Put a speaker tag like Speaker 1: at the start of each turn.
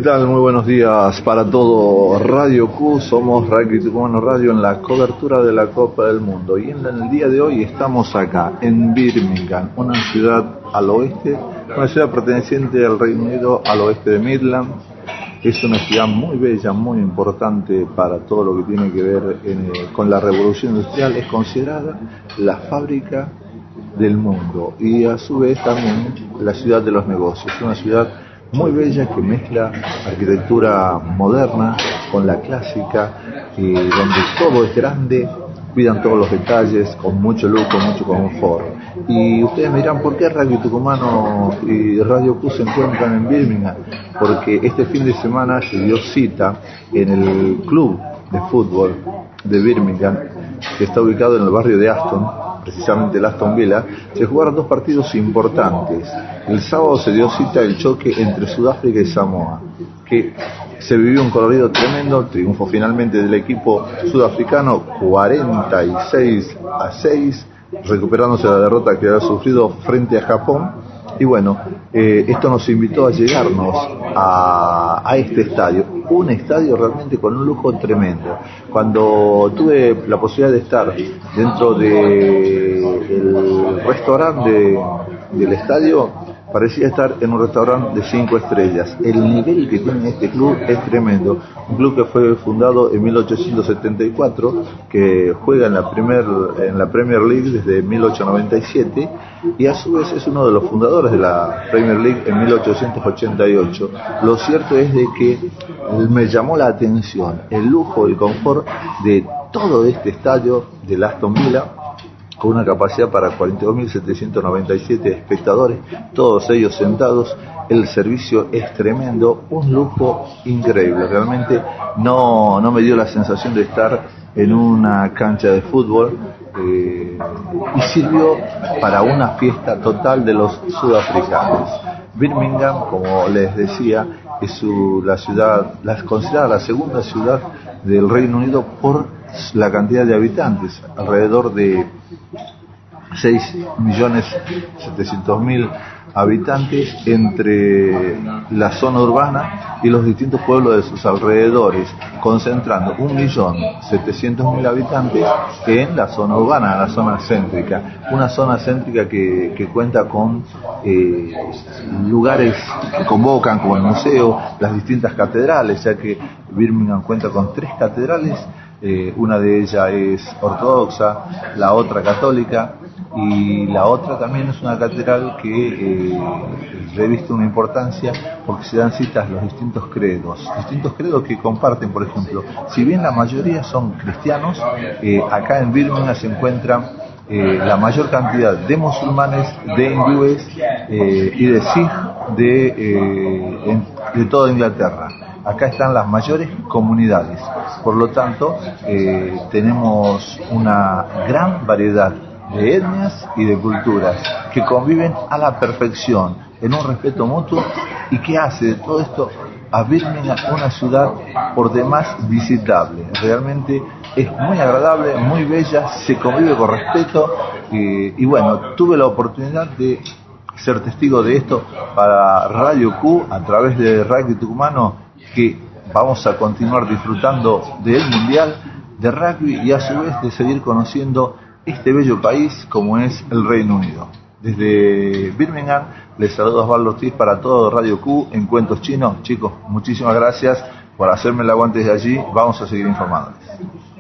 Speaker 1: tal? Muy buenos días para todo Radio Q. Somos Rugby Tucumano Radio en la cobertura de la Copa del Mundo. Y en el día de hoy estamos acá, en Birmingham, una ciudad al oeste, una ciudad perteneciente al Reino Unido, al oeste de Midland. Es una ciudad muy bella, muy importante para todo lo que tiene que ver con la revolución industrial. Es considerada la fábrica del mundo y a su vez también la ciudad de los negocios. Es una ciudad muy bella que mezcla arquitectura moderna con la clásica, donde todo es grande, cuidan todos los detalles, con mucho lujo, mucho confort. Y ustedes me dirán, ¿por qué Radio Tucumano y Radio Q se encuentran en Birmingham? Porque este fin de semana se dio cita en el club de fútbol de Birmingham, que está ubicado en el barrio de Aston, precisamente el Aston Villa. Se jugaron dos partidos importantes. El sábado se dio cita el choque entre Sudáfrica y Samoa, que se vivió un colorido tremendo, triunfo finalmente del equipo sudafricano 46-6, recuperándose la derrota que había sufrido frente a Japón. Y bueno, esto nos invitó a llegarnos a este estadio, un estadio realmente con un lujo tremendo. Cuando tuve la posibilidad de estar dentro del restaurante del estadio, parecía estar en un restaurante de 5 estrellas. El nivel que tiene este club es tremendo. Un club que fue fundado en 1874, que juega en la Premier League desde 1897 y a su vez es uno de los fundadores de la Premier League en 1888. Lo cierto es de que me llamó la atención el lujo y el confort de todo este estadio del Aston Villa, con una capacidad para 42.797 espectadores, todos ellos sentados. El servicio es tremendo, un lujo increíble. Realmente no me dio la sensación de estar en una cancha de fútbol, y sirvió para una fiesta total de los sudafricanos. Birmingham, como les decía, es considerada la segunda ciudad del Reino Unido por la cantidad de habitantes, alrededor de 6.700.000 habitantes entre la zona urbana y los distintos pueblos de sus alrededores, concentrando 1.700.000 habitantes en la zona urbana, la zona céntrica. Una zona céntrica que cuenta con lugares que convocan, como el museo, las distintas catedrales, ya que Birmingham cuenta con 3 catedrales. Una de ellas es ortodoxa, la otra católica, y la otra también es una catedral que reviste una importancia porque se dan citas los distintos credos que comparten. Por ejemplo, si bien la mayoría son cristianos, acá en Birmingham se encuentran la mayor cantidad de musulmanes, de hindúes y de sikh de toda Inglaterra. Acá están las mayores comunidades, por lo tanto tenemos una gran variedad de etnias y de culturas que conviven a la perfección, en un respeto mutuo, y que hace de todo esto a Birmingham una ciudad por demás visitable. Realmente es muy agradable, muy bella, se convive con respeto, y bueno, tuve la oportunidad de ser testigo de esto para Radio Q a través de Rugby Tucumano, que vamos a continuar disfrutando del Mundial de Rugby y a su vez de seguir conociendo este bello país como es el Reino Unido. Desde Birmingham les saludo a Osvaldo Ortiz para todo Radio Q en Cuentos Chinos. Chicos, muchísimas gracias por hacerme el aguante desde allí. Vamos a seguir informándoles.